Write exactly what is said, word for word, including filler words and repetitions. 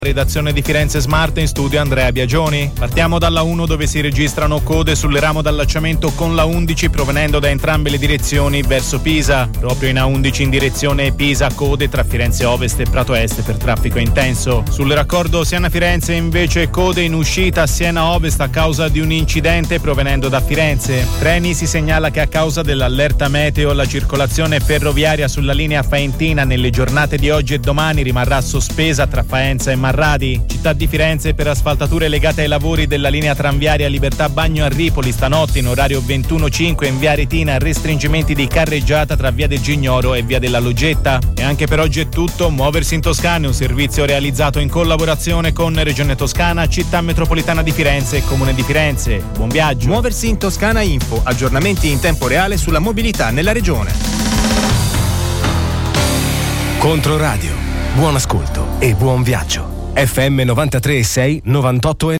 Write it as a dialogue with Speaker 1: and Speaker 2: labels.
Speaker 1: Redazione di Firenze Smart, in studio Andrea Biagioni. Partiamo dalla uno, dove si registrano code sul ramo d'allacciamento con la undici provenendo da entrambe le direzioni verso Pisa. Proprio in A undici in direzione Pisa, code tra Firenze Ovest e Prato Est per traffico intenso. Sul raccordo Siena-Firenze invece code in uscita Siena Ovest a causa di un incidente provenendo da Firenze. Treni, si segnala che a causa dell'allerta meteo la circolazione ferroviaria sulla linea Faentina nelle giornate di oggi e domani rimarrà sospesa tra Faenza e Marradi. Città di Firenze, per asfaltature legate ai lavori della linea tranviaria Libertà Bagno a Ripoli stanotte in orario ventuno cinque in via Retina, restringimenti di carreggiata tra via del Gignoro e via della Loggetta. E anche per oggi è tutto. Muoversi in Toscana è un servizio realizzato in collaborazione con Regione Toscana, Città Metropolitana di Firenze e Comune di Firenze. Buon viaggio.
Speaker 2: Muoversi in Toscana Info, aggiornamenti in tempo reale sulla mobilità nella regione.
Speaker 3: Controradio, buon ascolto e buon viaggio. F M novantatré e sei, novantotto e